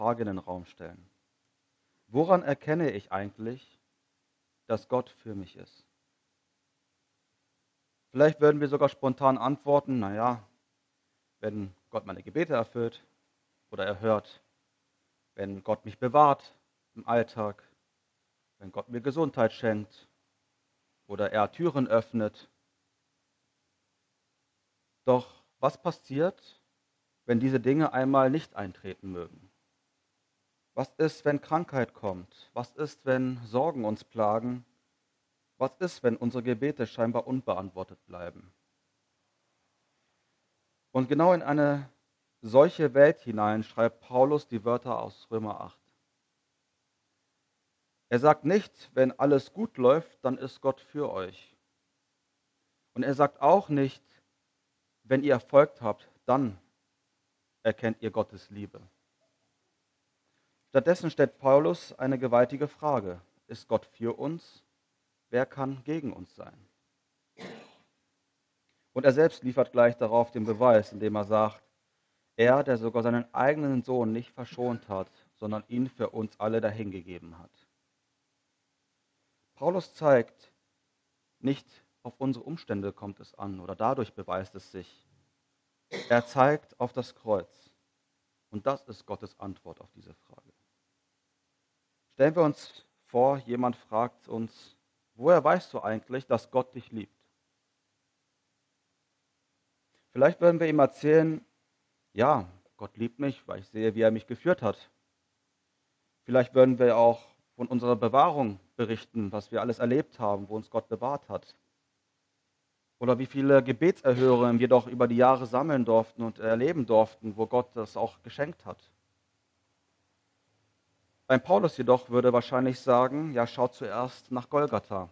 Frage in den Raum stellen. Woran erkenne ich eigentlich, dass Gott für mich ist? Vielleicht würden wir sogar spontan antworten, naja, wenn Gott meine Gebete erfüllt oder erhört, wenn Gott mich bewahrt im Alltag, wenn Gott mir Gesundheit schenkt oder er Türen öffnet. Doch was passiert, wenn diese Dinge einmal nicht eintreten mögen? Was ist, wenn Krankheit kommt? Was ist, wenn Sorgen uns plagen? Was ist, wenn unsere Gebete scheinbar unbeantwortet bleiben? Und genau in eine solche Welt hinein schreibt Paulus die Wörter aus Römer 8. Er sagt nicht, wenn alles gut läuft, dann ist Gott für euch. Und er sagt auch nicht, wenn ihr Erfolg habt, dann erkennt ihr Gottes Liebe. Stattdessen stellt Paulus eine gewaltige Frage. Ist Gott für uns? Wer kann gegen uns sein? Und er selbst liefert gleich darauf den Beweis, indem er sagt, er, der sogar seinen eigenen Sohn nicht verschont hat, sondern ihn für uns alle dahingegeben hat. Paulus zeigt, nicht auf unsere Umstände kommt es an oder dadurch beweist es sich. Er zeigt auf das Kreuz. Und das ist Gottes Antwort auf diese Frage. Stellen wir uns vor, jemand fragt uns, woher weißt du eigentlich, dass Gott dich liebt? Vielleicht würden wir ihm erzählen, ja, Gott liebt mich, weil ich sehe, wie er mich geführt hat. Vielleicht würden wir auch von unserer Bewahrung berichten, was wir alles erlebt haben, wo uns Gott bewahrt hat. Oder wie viele Gebetserhörungen wir doch über die Jahre sammeln durften und erleben durften, wo Gott das auch geschenkt hat. Ein Paulus jedoch würde wahrscheinlich sagen, ja, schaut zuerst nach Golgatha.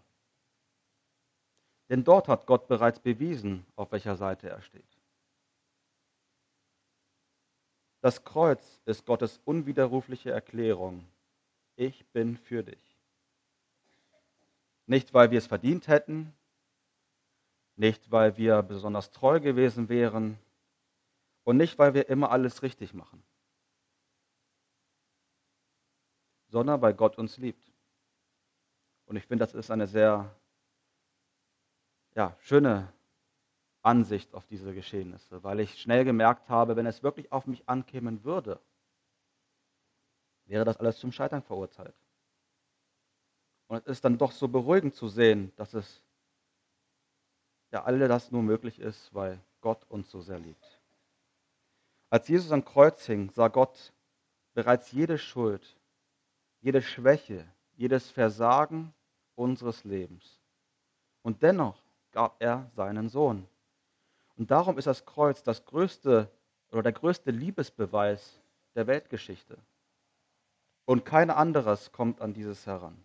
Denn dort hat Gott bereits bewiesen, auf welcher Seite er steht. Das Kreuz ist Gottes unwiderrufliche Erklärung. Ich bin für dich. Nicht, weil wir es verdient hätten, nicht, weil wir besonders treu gewesen wären und nicht, weil wir immer alles richtig machen, sondern weil Gott uns liebt. Und ich finde, das ist eine sehr schöne Ansicht auf diese Geschehnisse, weil ich schnell gemerkt habe, wenn es wirklich auf mich ankämen würde, wäre das alles zum Scheitern verurteilt. Und es ist dann doch so beruhigend zu sehen, dass es ja alle das nur möglich ist, weil Gott uns so sehr liebt. Als Jesus am Kreuz hing, sah Gott bereits jede Schuld, jede Schwäche, jedes Versagen unseres Lebens. Und dennoch gab er seinen Sohn. Und darum ist das Kreuz das größte oder der größte Liebesbeweis der Weltgeschichte. Und kein anderes kommt an dieses heran.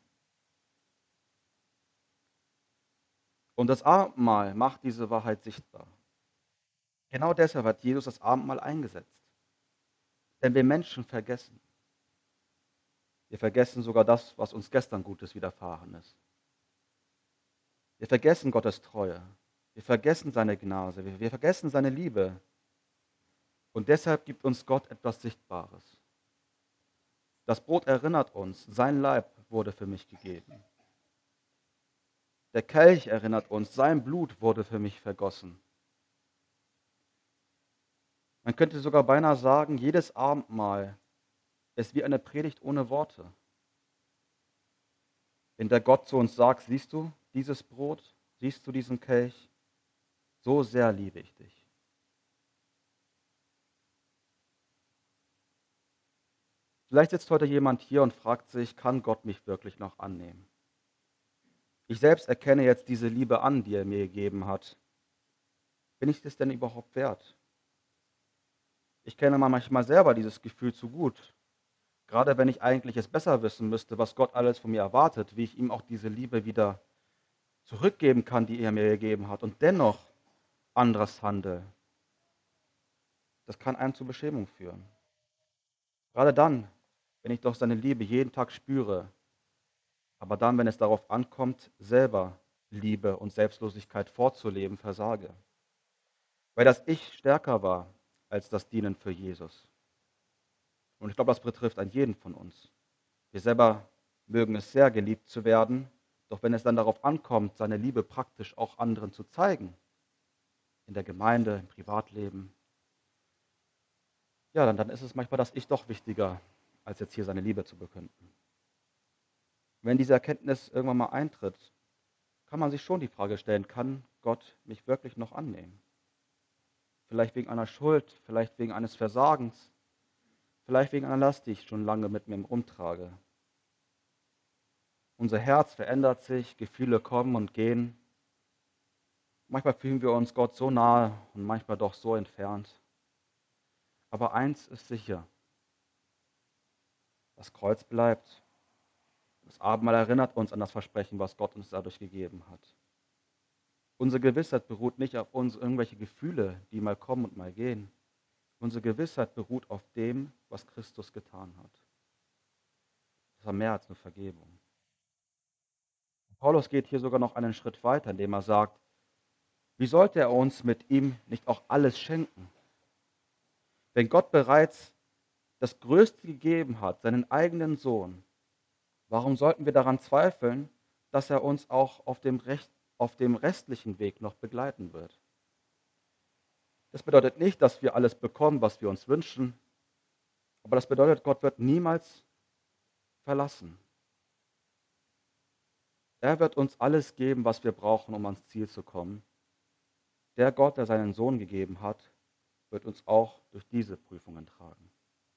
Und das Abendmahl macht diese Wahrheit sichtbar. Genau deshalb hat Jesus das Abendmahl eingesetzt. Denn wir Menschen vergessen. Wir vergessen sogar das, was uns gestern Gutes widerfahren ist. Wir vergessen Gottes Treue. Wir vergessen seine Gnade. Wir vergessen seine Liebe. Und deshalb gibt uns Gott etwas Sichtbares. Das Brot erinnert uns, sein Leib wurde für mich gegeben. Der Kelch erinnert uns, sein Blut wurde für mich vergossen. Man könnte sogar beinahe sagen, jedes Abendmahl ist wie eine Predigt ohne Worte, in der Gott zu uns sagt, siehst du dieses Brot, siehst du diesen Kelch, so sehr liebe ich dich. Vielleicht sitzt heute jemand hier und fragt sich, kann Gott mich wirklich noch annehmen? Ich selbst erkenne jetzt diese Liebe an, die er mir gegeben hat. Bin ich es denn überhaupt wert? Ich kenne manchmal selber dieses Gefühl zu gut. Gerade wenn ich eigentlich es besser wissen müsste, was Gott alles von mir erwartet, wie ich ihm auch diese Liebe wieder zurückgeben kann, die er mir gegeben hat und dennoch anderes handle. Das kann einen zur Beschämung führen. Gerade dann, wenn ich doch seine Liebe jeden Tag spüre, aber dann, wenn es darauf ankommt, selber Liebe und Selbstlosigkeit vorzuleben, versage. Weil das Ich stärker war als das Dienen für Jesus. Und ich glaube, das betrifft einen jeden von uns. Wir selber mögen es sehr, geliebt zu werden, doch wenn es dann darauf ankommt, seine Liebe praktisch auch anderen zu zeigen, in der Gemeinde, im Privatleben, ja, dann ist es manchmal das Ich doch wichtiger, als jetzt hier seine Liebe zu bekünden. Wenn diese Erkenntnis irgendwann mal eintritt, kann man sich schon die Frage stellen, kann Gott mich wirklich noch annehmen? Vielleicht wegen einer Schuld, vielleicht wegen eines Versagens, vielleicht wegen einer Last, die ich schon lange mit mir rumtrage. Unser Herz verändert sich, Gefühle kommen und gehen. Manchmal fühlen wir uns Gott so nahe und manchmal doch so entfernt. Aber eins ist sicher, das Kreuz bleibt. Das Abendmahl erinnert uns an das Versprechen, was Gott uns dadurch gegeben hat. Unsere Gewissheit beruht nicht auf uns irgendwelche Gefühle, die mal kommen und mal gehen. Unsere Gewissheit beruht auf dem, was Christus getan hat. Das war mehr als nur Vergebung. Paulus geht hier sogar noch einen Schritt weiter, indem er sagt, wie sollte er uns mit ihm nicht auch alles schenken? Wenn Gott bereits das Größte gegeben hat, seinen eigenen Sohn, warum sollten wir daran zweifeln, dass er uns auch auf dem restlichen Weg noch begleiten wird? Das bedeutet nicht, dass wir alles bekommen, was wir uns wünschen, aber das bedeutet, Gott wird niemals verlassen. Er wird uns alles geben, was wir brauchen, um ans Ziel zu kommen. Der Gott, der seinen Sohn gegeben hat, wird uns auch durch diese Prüfungen tragen.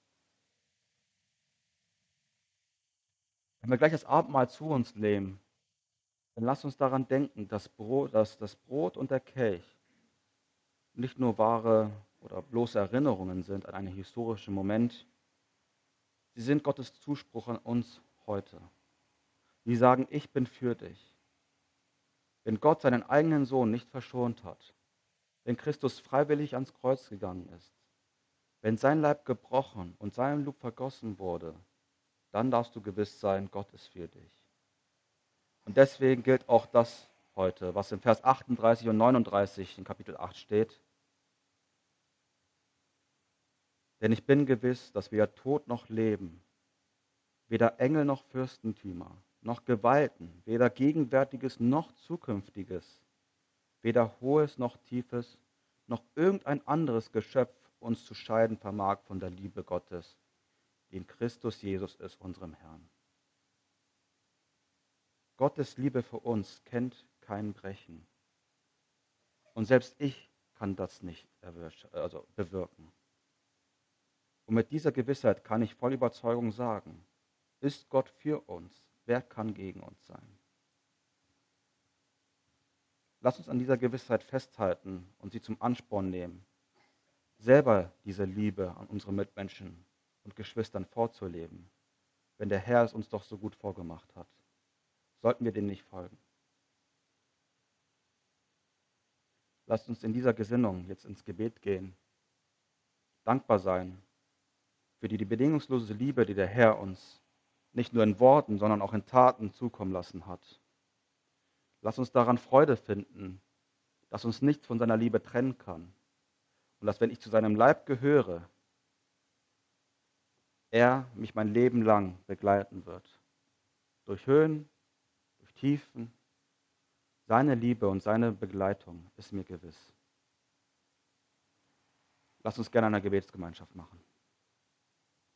Wenn wir gleich das Abendmahl zu uns nehmen, dann lasst uns daran denken, dass das Brot und der Kelch nicht nur wahre oder bloße Erinnerungen sind an einen historischen Moment, sie sind Gottes Zuspruch an uns heute. Die sagen, ich bin für dich. Wenn Gott seinen eigenen Sohn nicht verschont hat, wenn Christus freiwillig ans Kreuz gegangen ist, wenn sein Leib gebrochen und sein Blut vergossen wurde, dann darfst du gewiss sein, Gott ist für dich. Und deswegen gilt auch das heute, was in Vers 38 und 39 in Kapitel 8 steht. Denn ich bin gewiss, dass weder Tod noch Leben, weder Engel noch Fürstentümer, noch Gewalten, weder Gegenwärtiges noch Zukünftiges, weder Hohes noch Tiefes, noch irgendein anderes Geschöpf uns zu scheiden vermag von der Liebe Gottes, die in Christus Jesus ist, unserem Herrn. Gottes Liebe für uns kennt kein Brechen. Und selbst ich kann das nicht bewirken. Und mit dieser Gewissheit kann ich voll Überzeugung sagen, ist Gott für uns, wer kann gegen uns sein? Lass uns an dieser Gewissheit festhalten und sie zum Ansporn nehmen, selber diese Liebe an unsere Mitmenschen und Geschwistern vorzuleben, wenn der Herr es uns doch so gut vorgemacht hat. Sollten wir dem nicht folgen? Lasst uns in dieser Gesinnung jetzt ins Gebet gehen, dankbar sein für die bedingungslose Liebe, die der Herr uns nicht nur in Worten, sondern auch in Taten zukommen lassen hat. Lass uns daran Freude finden, dass uns nichts von seiner Liebe trennen kann und dass, wenn ich zu seinem Leib gehöre, er mich mein Leben lang begleiten wird. Durch Höhen, durch Tiefen, seine Liebe und seine Begleitung ist mir gewiss. Lass uns gerne eine Gebetsgemeinschaft machen.